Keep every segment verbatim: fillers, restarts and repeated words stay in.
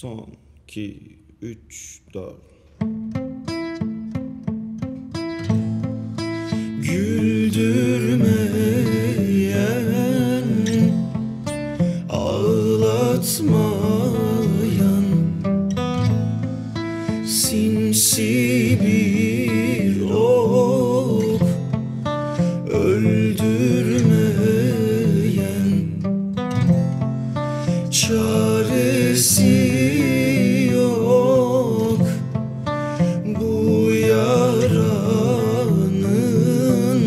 Son, iki, üç, dört. Güldürmeyen, ağlatmayan, sinsi bir ok, öldürmeyen, çaresi yok bu yaranın.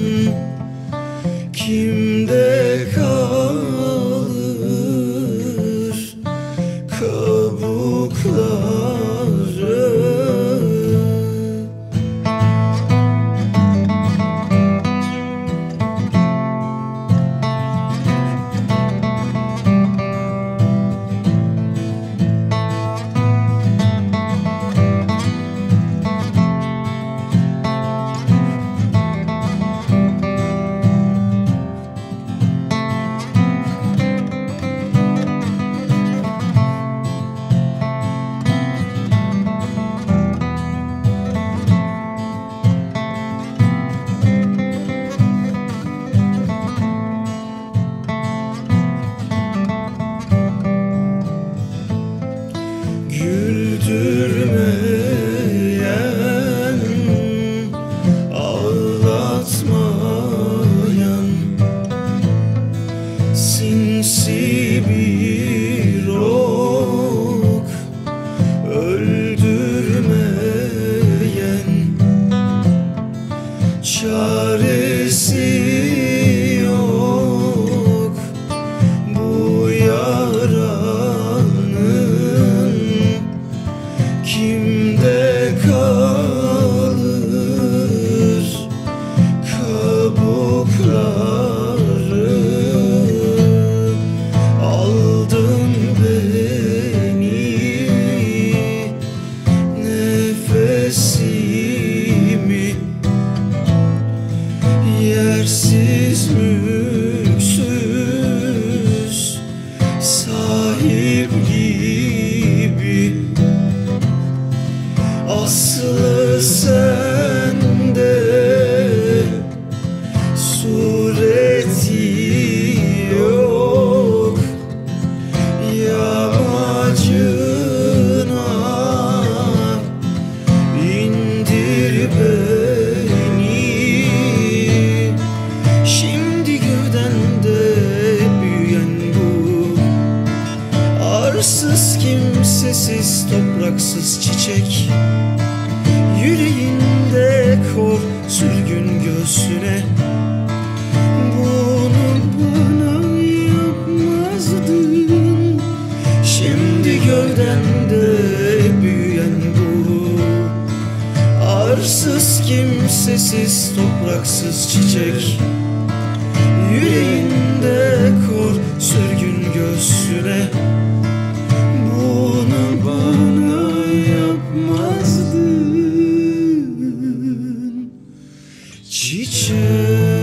Kimde kalır kabukları? Güldürmeyen, ağlatmayan, sinsi bir ok, öldürmeyen, çaresi yok bu yaranın. Kimde kalır kabukları? Aldın beni, nefesimi, yersiz müksüz sahip gibi. Aslı sende, sureti yok. Yamacına indir beni. Şimdi gövdende büyüyen bu arsız, kimsesiz, topraksız çiçek. Yüreğinde kor, sürgün göğsüne. Bunu bana yapmazdın. Şimdi gövdende büyüyen bu arsız, kimsesiz, topraksız çiçek. Yüreğinde kor, sürgün göğsüne. Bunu bana yapmazdın çiçek.